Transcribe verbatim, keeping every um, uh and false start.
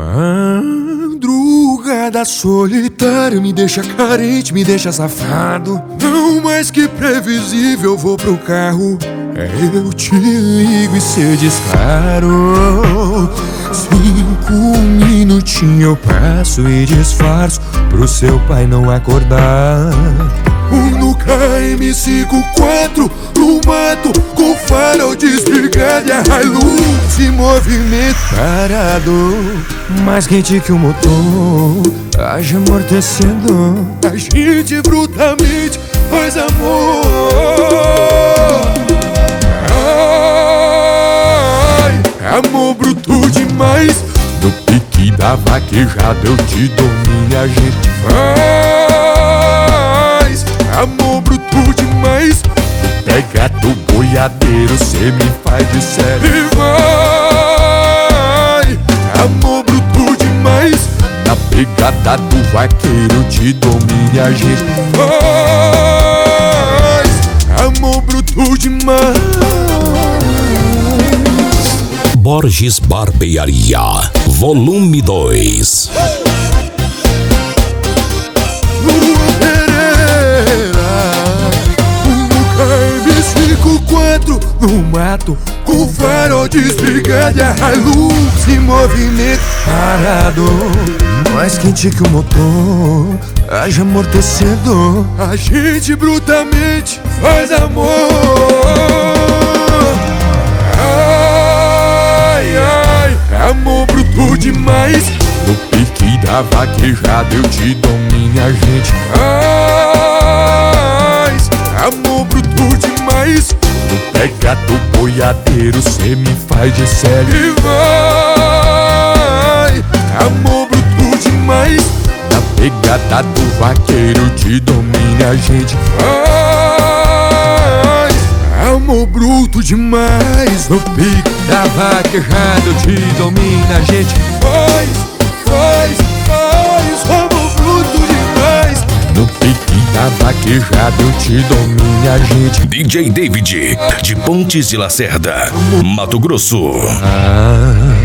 Madrugada solitária me deixa carente, me deixa safado. Não mais que previsível, vou pro carro. Eu te ligo e cê desclaro. Cinco minutinhos eu passo e disfarço pro seu pai não acordar. No K M cinquenta e quatro, no mato, com farol desligado e a Hilux em movimento parado. Mais quente que o motor, haja amortecedor. A gente brutamente faz amor. Ai, amor bruto demais. No pique da vaquejada eu te dou, minha gente. Faz amor bruto demais. Pega do boiadeiro, cê me faz de sério. E vai, amor bruto demais. Na pegada do vaqueiro te dou, minha gente. Faz amor bruto demais. Borges Barbearia, volume dois. No mato, com farol desligado e a Hilux em movimento parado. Mais quente que o motor, haja amortecedor. A gente brutamente faz amor. Ai, ai, amor bruto demais. No pique da vaquejada eu te dou, minha gente. Ai, amor bruto demais. Pega do boiadeiro, cê me faz de sério. E vai, amor bruto demais. Na pegada do vaqueiro te dou, minha gente. Vai, amor bruto demais. No pique da vaquejada eu te dou, minha gente. Faz, faz, faz, amor bruto demais. No pique da vaquejada eu te dou, minha gente. D J David, de Pontes de Lacerda, Mato Grosso. Ah.